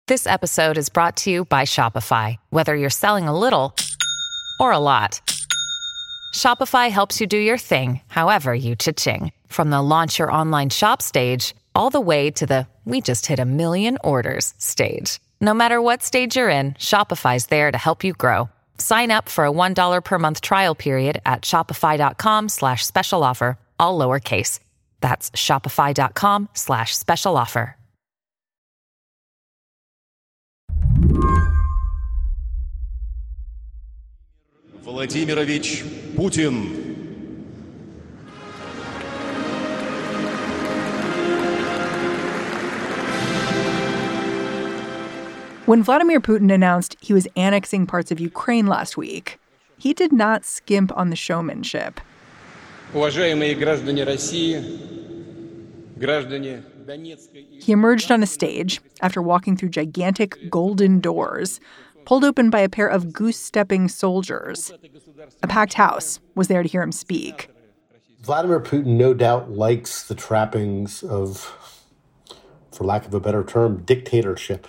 This episode is brought to you by Shopify. Whether you're selling a little or a lot, Shopify helps you do your thing, however you cha-ching. From the launch your online shop stage, all the way to the we just hit 1 million orders stage. No matter what stage you're in, Shopify's there to help you grow. Sign up for a $1 per month trial period at shopify.com/special offer, all lowercase. That's shopify.com/special offer. Владимирович Путин. When Vladimir Putin announced he was annexing parts of Ukraine last week, he did not skimp on the showmanship. Уважаемые граждане России, граждане He emerged on a stage after walking through gigantic golden doors, pulled open by a pair of goose-stepping soldiers. A packed house was there to hear him speak. Vladimir Putin no doubt likes the trappings of, for lack of a better term, dictatorship.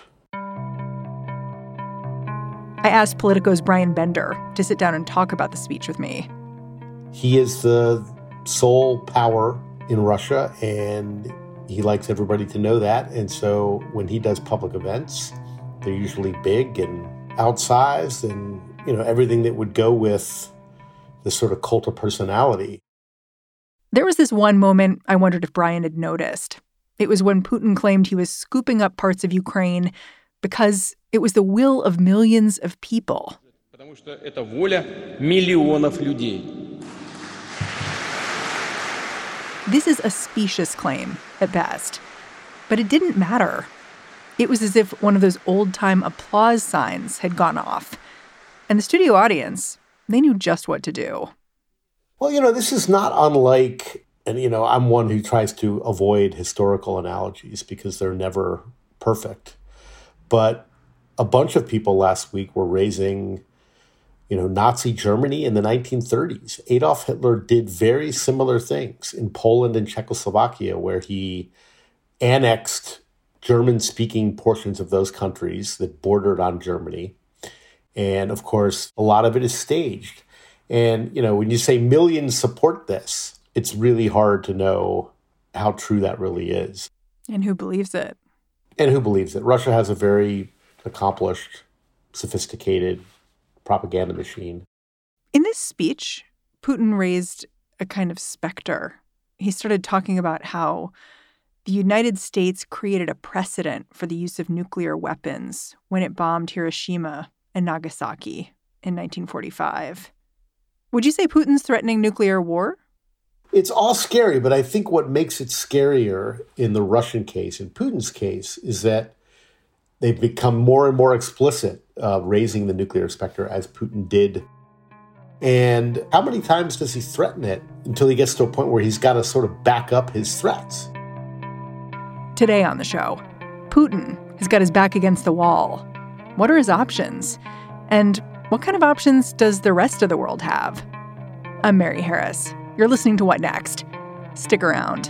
I asked Politico's Brian Bender to sit down and talk about the speech with me. He is the sole power in Russia, and he likes everybody to know that. And so when he does public events, they're usually big and outsized and, everything that would go with this sort of cult of personality. There was this one moment I wondered if Brian had noticed. It was when Putin claimed he was scooping up parts of Ukraine because it was the will of millions of people. потому что это воля миллионов людей. This is a specious claim, at best. But it didn't matter. It was as if one of those old-time applause signs had gone off. And the studio audience, they knew just what to do. Well, this is not unlike, and, I'm one who tries to avoid historical analogies because they're never perfect. But a bunch of people last week were raising, Nazi Germany in the 1930s. Adolf Hitler did very similar things in Poland and Czechoslovakia, where he annexed German-speaking portions of those countries that bordered on Germany. And, of course, a lot of it is staged. And, when you say millions support this, it's really hard to know how true that really is. And who believes it? Russia has a very accomplished, sophisticated propaganda machine. In this speech, Putin raised a kind of specter. He started talking about how the United States created a precedent for the use of nuclear weapons when it bombed Hiroshima and Nagasaki in 1945. Would you say Putin's threatening nuclear war? It's all scary, but I think what makes it scarier in the Russian case, in Putin's case, is that they've become more and more explicit, raising the nuclear specter as Putin did. And how many times does he threaten it until he gets to a point where he's got to sort of back up his threats? Today on the show, Putin has got his back against the wall. What are his options? And what kind of options does the rest of the world have? I'm Mary Harris. You're listening to What Next? Stick around.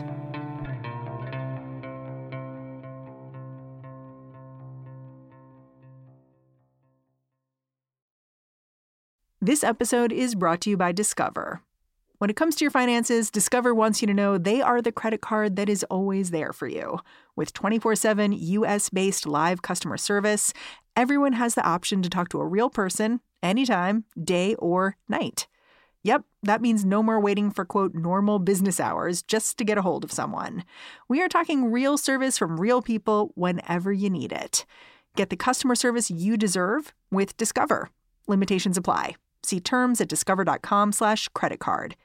This episode is brought to you by Discover. When it comes to your finances, Discover wants you to know they are the credit card that is always there for you. With 24/7 U.S.-based live customer service, everyone has the option to talk to a real person anytime, day or night. Yep, that means no more waiting for, quote, normal business hours just to get a hold of someone. We are talking real service from real people whenever you need it. Get the customer service you deserve with Discover. Limitations apply. See terms at discover.com/creditcard.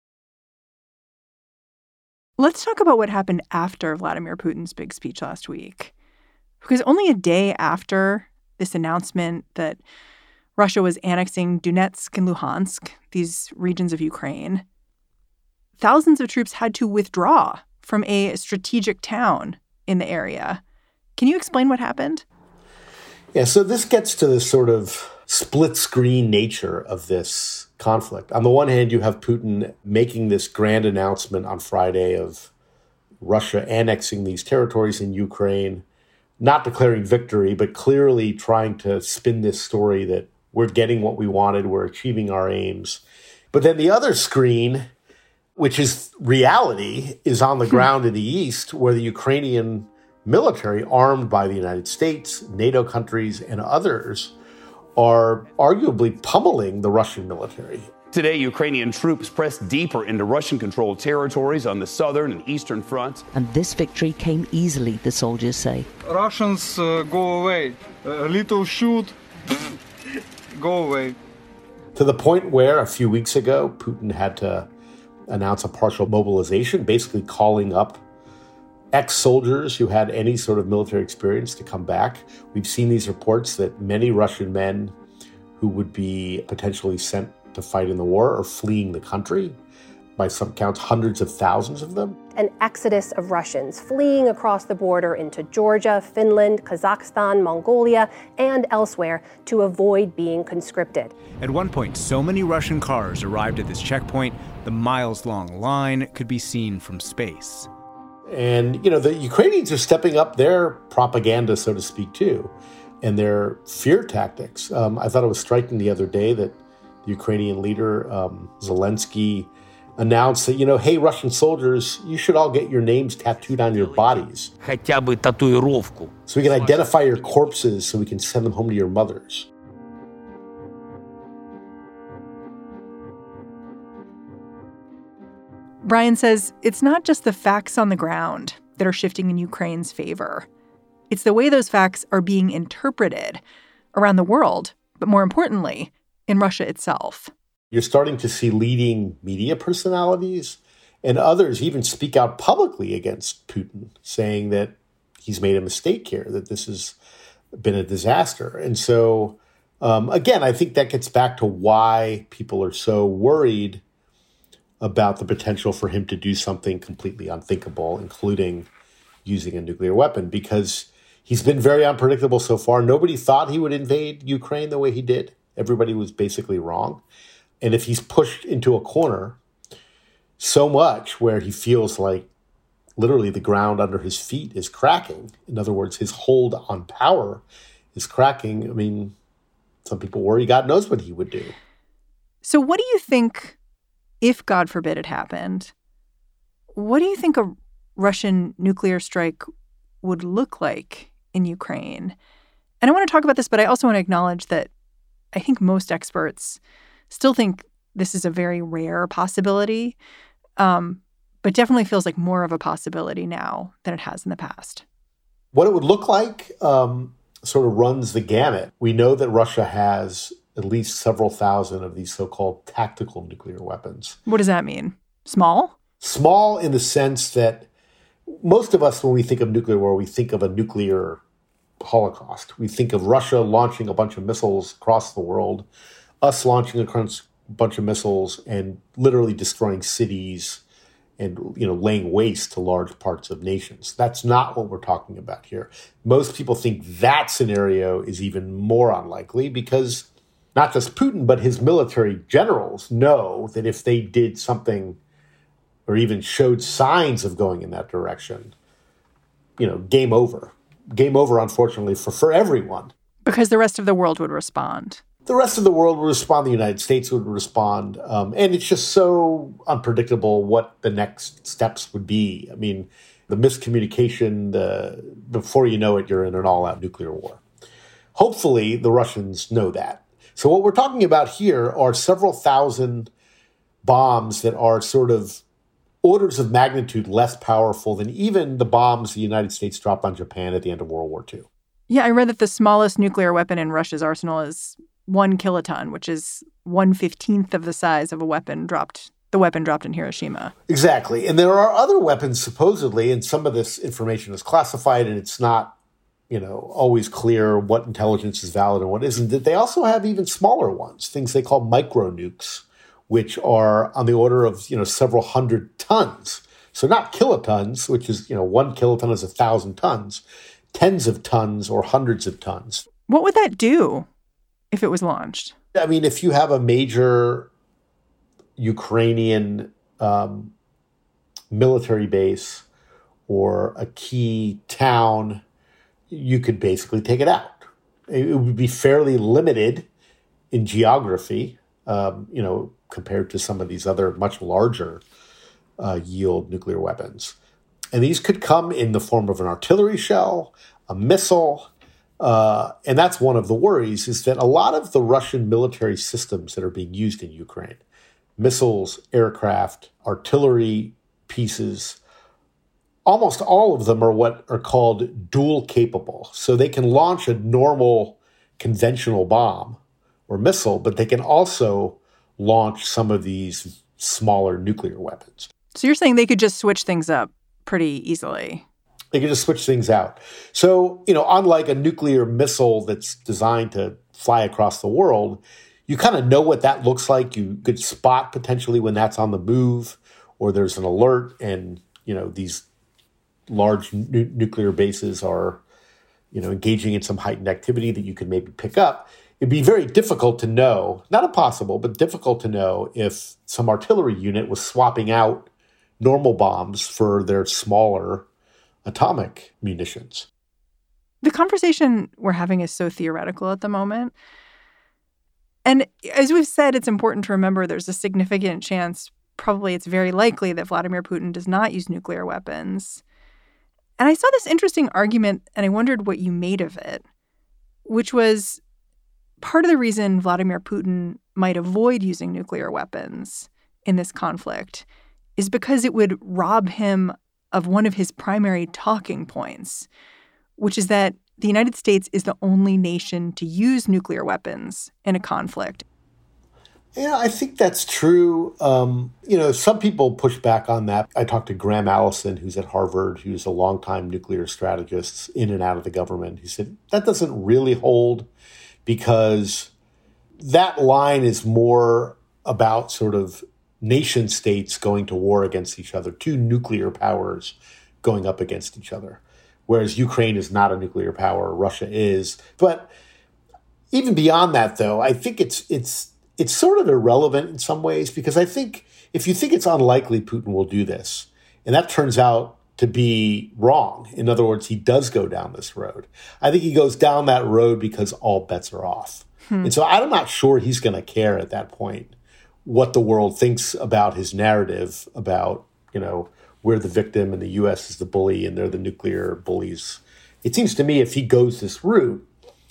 Let's talk about what happened after Vladimir Putin's big speech last week. Because only a day after this announcement that Russia was annexing Donetsk and Luhansk, these regions of Ukraine, thousands of troops had to withdraw from a strategic town in the area. Can you explain what happened? Yeah, so this gets to the sort of split-screen nature of this conflict. On the one hand, you have Putin making this grand announcement on Friday of Russia annexing these territories in Ukraine. not declaring victory, but clearly trying to spin this story that we're getting what we wanted, we're achieving our aims. But then the other screen, which is reality, is on the ground in the east, where the Ukrainian military, armed by the United States, NATO countries, and others, are arguably pummeling the Russian military. Today, Ukrainian troops pressed deeper into Russian-controlled territories on the southern and eastern fronts. And this victory came easily, the soldiers say. Russians go away. A little shoot, go away. To the point where a few weeks ago, Putin had to announce a partial mobilization, basically calling up ex-soldiers who had any sort of military experience to come back. We've seen these reports that many Russian men who would be potentially sent to fight in the war are fleeing the country. By some counts, hundreds of thousands of them. An exodus of Russians fleeing across the border into Georgia, Finland, Kazakhstan, Mongolia, and elsewhere to avoid being conscripted. At one point, so many Russian cars arrived at this checkpoint, the miles-long line could be seen from space. And, the Ukrainians are stepping up their propaganda, so to speak, too, and their fear tactics. I thought it was striking the other day that the Ukrainian leader, Zelensky, announced that, hey, Russian soldiers, you should all get your names tattooed on your bodies. Хотя бы татуировку. So we can identify your corpses so we can send them home to your mothers. Brian says it's not just the facts on the ground that are shifting in Ukraine's favor. It's the way those facts are being interpreted around the world, but more importantly, in Russia itself. You're starting to see leading media personalities and others even speak out publicly against Putin, saying that he's made a mistake here, that this has been a disaster. And so, again, I think that gets back to why people are so worried about the potential for him to do something completely unthinkable, including using a nuclear weapon, because he's been very unpredictable so far. Nobody thought he would invade Ukraine the way he did. Everybody was basically wrong. And if he's pushed into a corner so much where he feels like literally the ground under his feet is cracking, in other words, his hold on power is cracking, I mean, some people worry God knows what he would do. So what do you think, if God forbid it happened, what do you think a Russian nuclear strike would look like in Ukraine? And I want to talk about this, but I also want to acknowledge that I think most experts still think this is a very rare possibility, but definitely feels like more of a possibility now than it has in the past. What it would look like sort of runs the gamut. We know that Russia has at least several thousand of these so-called tactical nuclear weapons. What does that mean? Small? Small in the sense that most of us, when we think of nuclear war, we think of a nuclear holocaust. We think of Russia launching a bunch of missiles across the world, us launching a bunch of missiles and literally destroying cities and, laying waste to large parts of nations. That's not what we're talking about here. Most people think that scenario is even more unlikely because not just Putin, but his military generals know that if they did something or even showed signs of going in that direction, game over. Game over, unfortunately, for everyone. Because the rest of the world would respond. The rest of the world would respond. The United States would respond. And it's just so unpredictable what the next steps would be. I mean, the miscommunication, before you know it, you're in an all-out nuclear war. Hopefully, the Russians know that. So what we're talking about here are several thousand bombs that are sort of orders of magnitude less powerful than even the bombs the United States dropped on Japan at the end of World War II. Yeah, I read that the smallest nuclear weapon in Russia's arsenal is 1 kiloton, which is 1/15 of the size of the weapon dropped in Hiroshima. Exactly. And there are other weapons, supposedly, and some of this information is classified, and it's not, always clear what intelligence is valid and what isn't. That they also have even smaller ones, things they call micro nukes, which are on the order of, several hundred tons. So not kilotons, which is, 1 kiloton is 1,000 tons, tens of tons or hundreds of tons. What would that do if it was launched? I mean, if you have a major Ukrainian military base or a key town you could basically take it out. It would be fairly limited in geography, compared to some of these other much larger yield nuclear weapons. And these could come in the form of an artillery shell, a missile, and that's one of the worries, is that a lot of the Russian military systems that are being used in Ukraine, missiles, aircraft, artillery pieces, almost all of them are what are called dual capable. So they can launch a normal conventional bomb or missile, but they can also launch some of these smaller nuclear weapons. So you're saying they could just switch things up pretty easily? They can just switch things out. So, unlike a nuclear missile that's designed to fly across the world, you kind of know what that looks like. You could spot potentially when that's on the move or there's an alert and, these large nuclear bases are, engaging in some heightened activity that you could maybe pick up. It'd be very difficult to know, not impossible, but difficult to know if some artillery unit was swapping out normal bombs for their smaller atomic munitions. The conversation we're having is so theoretical at the moment. And as we've said, it's important to remember there's a significant chance, probably it's very likely, that Vladimir Putin does not use nuclear weapons. And I saw this interesting argument, and I wondered what you made of it, which was part of the reason Vladimir Putin might avoid using nuclear weapons in this conflict is because it would rob him of one of his primary talking points, which is that the United States is the only nation to use nuclear weapons in a conflict. Yeah, I think that's true. Some people push back on that. I talked to Graham Allison, who's at Harvard, who's a longtime nuclear strategist in and out of the government. He said that doesn't really hold because that line is more about sort of nation states going to war against each other, two nuclear powers going up against each other, whereas Ukraine is not a nuclear power, Russia is. But even beyond that, though, I think it's sort of irrelevant in some ways, because I think if you think it's unlikely Putin will do this, and that turns out to be wrong, in other words, he does go down this road, I think he goes down that road because all bets are off. And so I'm not sure he's going to care at that point what the world thinks about his narrative about, we're the victim and the U.S. is the bully and they're the nuclear bullies. It seems to me if he goes this route,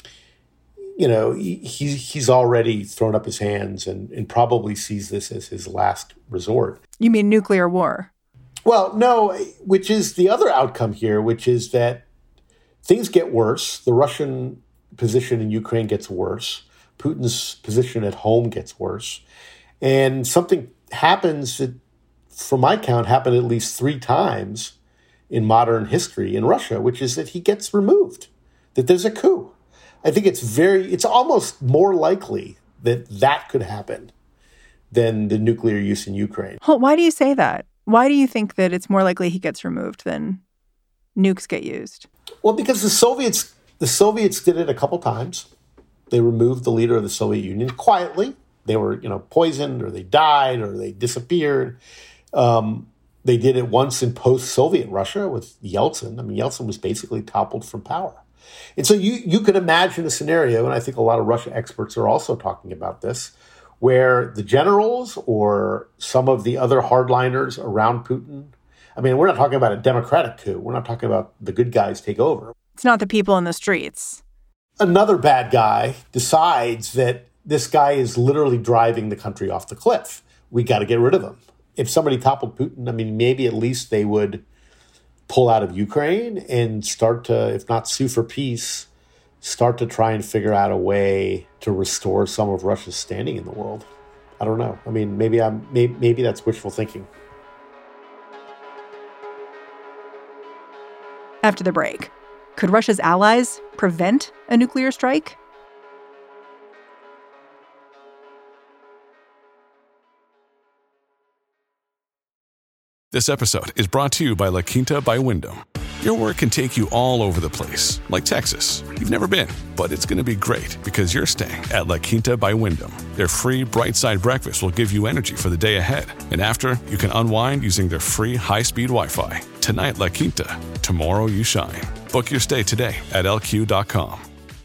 he's already thrown up his hands and probably sees this as his last resort. You mean nuclear war? Well, no, which is the other outcome here, which is that things get worse. The Russian position in Ukraine gets worse. Putin's position at home gets worse. And something happens that, from my count, happened at least 3 times in modern history in Russia, which is that he gets removed, that there's a coup. I think it's almost more likely that could happen than the nuclear use in Ukraine. Why do you say that? Why do you think that it's more likely he gets removed than nukes get used? Well, because the Soviets did it a couple times. They removed the leader of the Soviet Union quietly. They were, poisoned, or they died, or they disappeared. They did it once in post-Soviet Russia with Yeltsin. I mean, Yeltsin was basically toppled from power. And so you could imagine a scenario, and I think a lot of Russia experts are also talking about this, where the generals or some of the other hardliners around Putin, I mean, we're not talking about a democratic coup. We're not talking about the good guys take over. It's not the people in the streets. Another bad guy decides that this guy is literally driving the country off the cliff. We got to get rid of him. If somebody toppled Putin, I mean, maybe at least they would pull out of Ukraine and start to, if not sue for peace, start to try and figure out a way to restore some of Russia's standing in the world. I don't know. I mean, maybe that's wishful thinking. After the break, could Russia's allies prevent a nuclear strike? This episode is brought to you by La Quinta by Wyndham. Your work can take you all over the place, like Texas. You've never been, but it's going to be great because you're staying at La Quinta by Wyndham. Their free Bright Side breakfast will give you energy for the day ahead. And after, you can unwind using their free high-speed Wi-Fi. Tonight, La Quinta. Tomorrow, you shine. Book your stay today at LQ.com.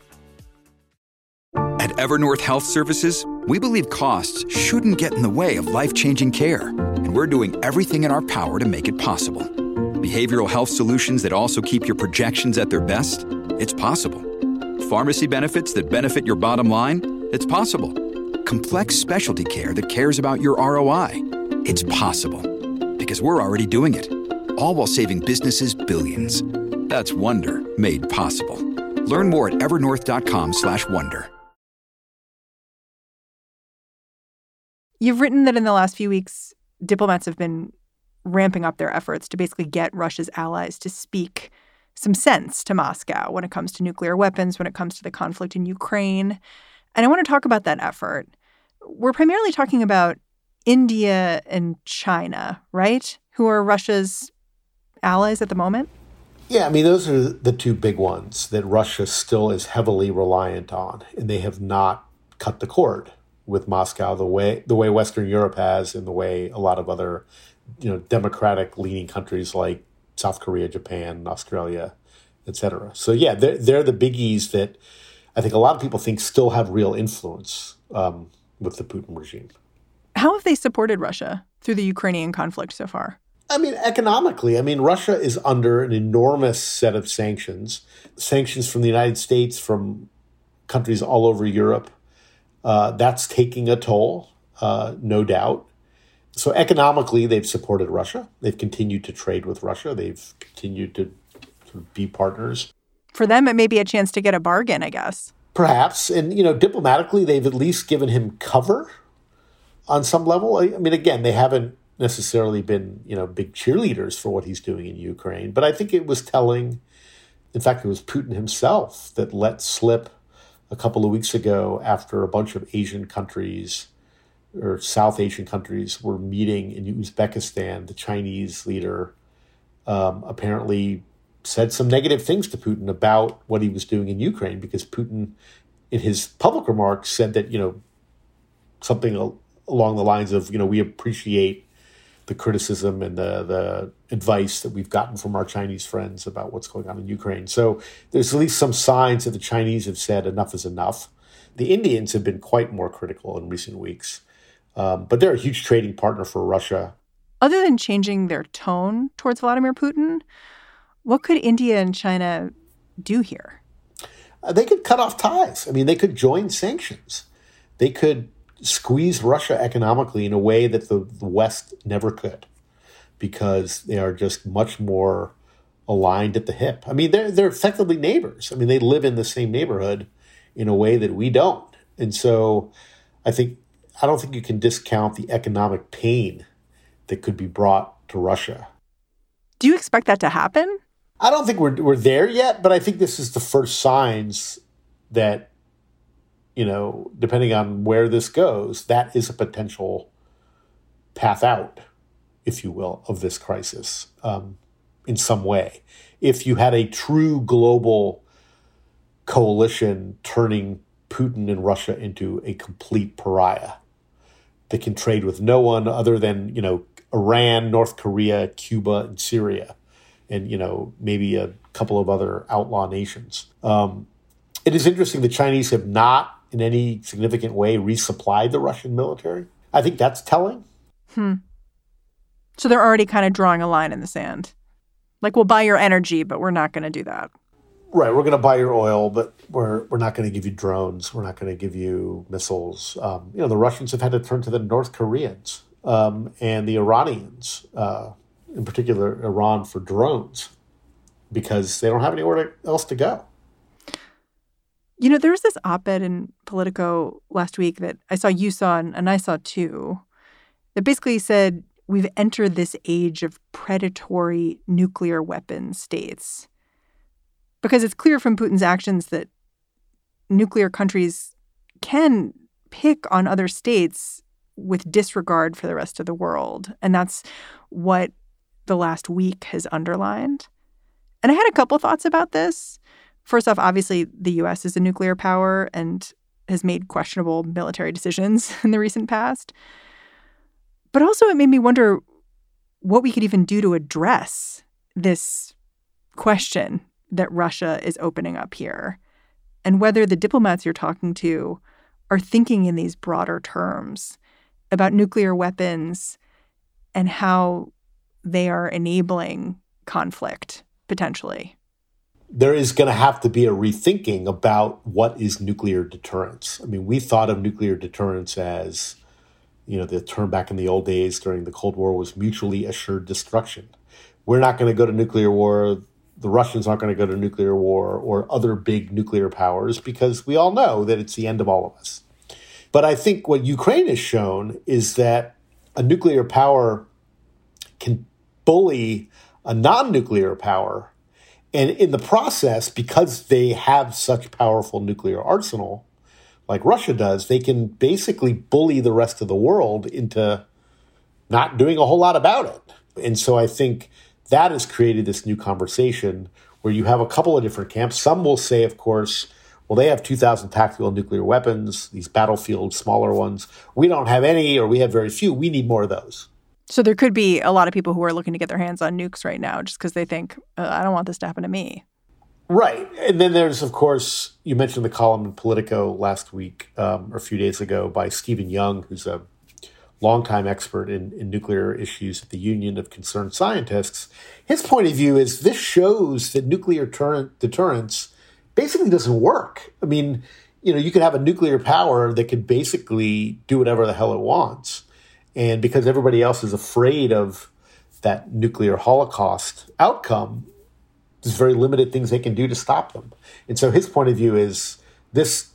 At Evernorth Health Services, we believe costs shouldn't get in the way of life-changing care, and we're doing everything in our power to make it possible. Behavioral health solutions that also keep your projections at their best? It's possible. Pharmacy benefits that benefit your bottom line? It's possible. Complex specialty care that cares about your ROI? It's possible. Because we're already doing it. All while saving businesses billions. That's Wonder made possible. Learn more at evernorth.com/wonder. You've written that in the last few weeks, diplomats have been ramping up their efforts to basically get Russia's allies to speak some sense to Moscow when it comes to nuclear weapons, when it comes to the conflict in Ukraine. And I want to talk about that effort. We're primarily talking about India and China, right? Who are Russia's allies at the moment? Yeah, I mean, those are the two big ones that Russia still is heavily reliant on, and they have not cut the cord with Moscow the way Western Europe has, and the way a lot of other, democratic leaning countries like South Korea, Japan, Australia, et cetera. So yeah, they're the biggies that I think a lot of people think still have real influence with the Putin regime. How have they supported Russia through the Ukrainian conflict so far? I mean, economically, Russia is under an enormous set of sanctions from the United States, from countries all over Europe. That's taking a toll, no doubt. So economically, they've supported Russia. They've continued to trade with Russia. They've continued to sort of be partners. For them, it may be a chance to get a bargain, I guess. Perhaps. And, diplomatically, they've at least given him cover on some level. I mean, again, they haven't necessarily been, big cheerleaders for what he's doing in Ukraine. But I think it was telling. In fact, it was Putin himself that let slip a couple of weeks ago, after a bunch of Asian countries or South Asian countries were meeting in Uzbekistan. The Chinese leader apparently said some negative things to Putin about what he was doing in Ukraine, because Putin, in his public remarks, said that, something along the lines of, we appreciate the criticism and the advice that we've gotten from our Chinese friends about what's going on in Ukraine. So there's at least some signs that the Chinese have said enough is enough. The Indians have been quite more critical in recent weeks, but they're a huge trading partner for Russia. Other than changing their tone towards Vladimir Putin, what could India and China do here? They could cut off ties. They could join sanctions. They could squeeze Russia economically in a way that the West never could, because they are just much more aligned at the hip. They're effectively neighbors. They live in the same neighborhood in a way that we don't. And so I don't think you can discount the economic pain that could be brought to Russia. Do you expect that to happen? I don't think we're there yet, but I think this is the first signs that, depending on where this goes, that is a potential path out, if you will, of this crisis in some way. If you had a true global coalition turning Putin and Russia into a complete pariah that can trade with no one other than, Iran, North Korea, Cuba, and Syria, and, maybe a couple of other outlaw nations. It is interesting the Chinese have not in any significant way resupplied the Russian military. I think that's telling. So they're already kind of drawing a line in the sand. Like, we'll buy your energy, but we're not going to do that. Right. We're going to buy your oil, but we're not going to give you drones. We're not going to give you missiles. The Russians have had to turn to the North Koreans and the Iranians, in particular Iran, for drones, because they don't have anywhere else to go. There was this op-ed in Politico last week that I saw you saw and I saw too, that basically said we've entered this age of predatory nuclear weapon states. Because it's clear from Putin's actions that nuclear countries can pick on other states with disregard for the rest of the world. And that's what the last week has underlined. And I had a couple thoughts about this. First off, obviously, the U.S. is a nuclear power and has made questionable military decisions in the recent past. But also it made me wonder what we could even do to address this question that Russia is opening up here, and whether the diplomats you're talking to are thinking in these broader terms about nuclear weapons and how they are enabling conflict, potentially. There is going to have to be a rethinking about what is nuclear deterrence. I mean, we thought of nuclear deterrence as, the term back in the old days during the Cold War was mutually assured destruction. We're not going to go to nuclear war. The Russians aren't going to go to nuclear war or other big nuclear powers because we all know that it's the end of all of us. But I think what Ukraine has shown is that a nuclear power can bully a non-nuclear power. And in the process, because they have such powerful nuclear arsenal, like Russia does, they can basically bully the rest of the world into not doing a whole lot about it. And so I think that has created this new conversation where you have a couple of different camps. Some will say, of course, well, they have 2,000 tactical nuclear weapons, these battlefield, smaller ones. We don't have any, or we have very few. We need more of those. So there could be a lot of people who are looking to get their hands on nukes right now just because they think, I don't want this to happen to me. Right. And then there's, of course, you mentioned the column in Politico last week or a few days ago by Stephen Young, who's a longtime expert in nuclear issues at the Union of Concerned Scientists. His point of view is this shows that nuclear deterrence basically doesn't work. I mean, you could have a nuclear power that could basically do whatever the hell it wants. And because everybody else is afraid of that nuclear holocaust outcome, there's very limited things they can do to stop them. And so his point of view is this,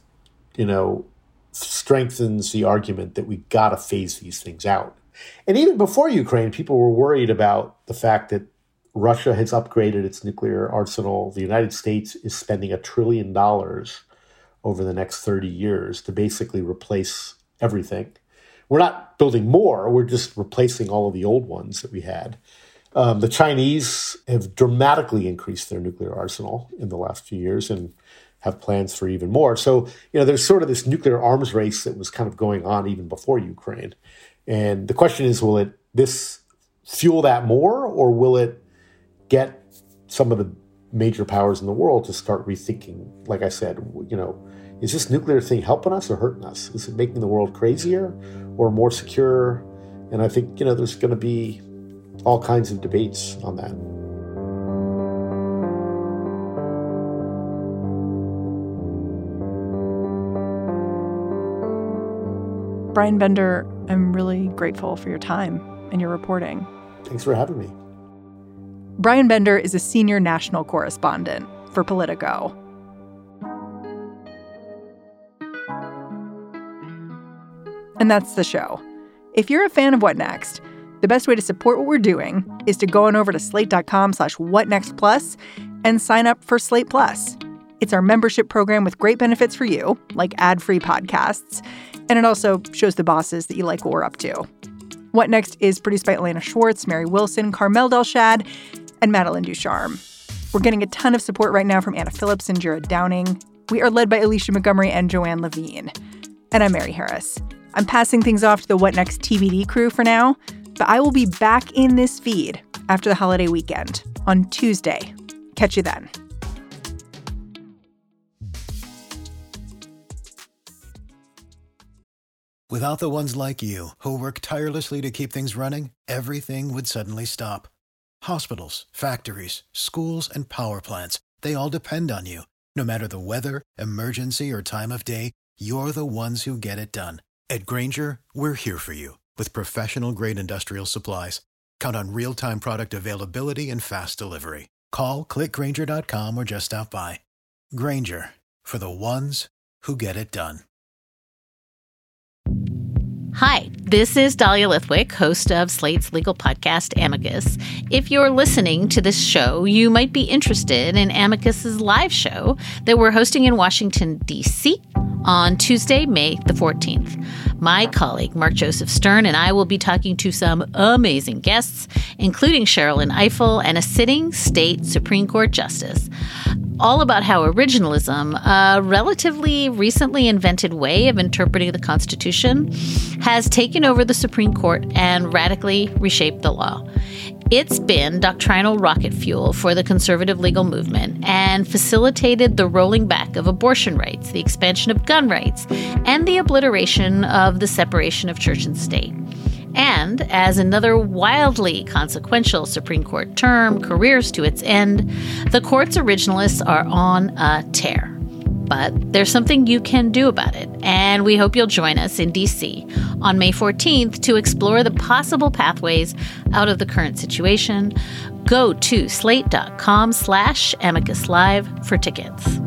strengthens the argument that we got to phase these things out. And even before Ukraine, people were worried about the fact that Russia has upgraded its nuclear arsenal. The United States is spending $1 trillion over the next 30 years to basically replace everything. We're not building more. We're just replacing all of the old ones that we had. The Chinese have dramatically increased their nuclear arsenal in the last few years and have plans for even more. So, there's sort of this nuclear arms race that was kind of going on even before Ukraine. And the question is, will this fuel that more, or will it get some of the major powers in the world to start rethinking, like I said, is this nuclear thing helping us or hurting us? Is it making the world crazier or more secure? And I think, there's going to be all kinds of debates on that. Brian Bender, I'm really grateful for your time and your reporting. Thanks for having me. Brian Bender is a senior national correspondent for Politico. And that's the show. If you're a fan of What Next, the best way to support what we're doing is to go on over to slate.com/whatnextplus and sign up for Slate Plus. It's our membership program with great benefits for you, like ad-free podcasts. And it also shows the bosses that you like what we're up to. What Next is produced by Elena Schwartz, Mary Wilson, Carmel Delshad, and Madeline Ducharme. We're getting a ton of support right now from Anna Phillips and Jared Downing. We are led by Alicia Montgomery and Joanne Levine. And I'm Mary Harris. I'm passing things off to the What Next TBD crew for now, but I will be back in this feed after the holiday weekend on Tuesday. Catch you then. Without the ones like you, who work tirelessly to keep things running, everything would suddenly stop. Hospitals, factories, schools, and power plants, they all depend on you. No matter the weather, emergency, or time of day, you're the ones who get it done. At Grainger, we're here for you with professional-grade industrial supplies. Count on real-time product availability and fast delivery. Call, click Grainger.com, or just stop by. Grainger, for the ones who get it done. Hi, this is Dahlia Lithwick, host of Slate's legal podcast, Amicus. If you're listening to this show, you might be interested in Amicus's live show that we're hosting in Washington, D.C. on Tuesday, May the 14th. My colleague, Mark Joseph Stern, and I will be talking to some amazing guests, including Sherrilyn Ifill and a sitting state Supreme Court justice, all about how originalism, a relatively recently invented way of interpreting the Constitution, has taken over the Supreme Court and radically reshaped the law. It's been doctrinal rocket fuel for the conservative legal movement and facilitated the rolling back of abortion rights, the expansion of gun rights, and the obliteration of the separation of church and state. And as another wildly consequential Supreme Court term careers to its end, the court's originalists are on a tear. But there's something you can do about it, and we hope you'll join us in D.C. on May 14th to explore the possible pathways out of the current situation. Go to slate.com/amicuslive for tickets.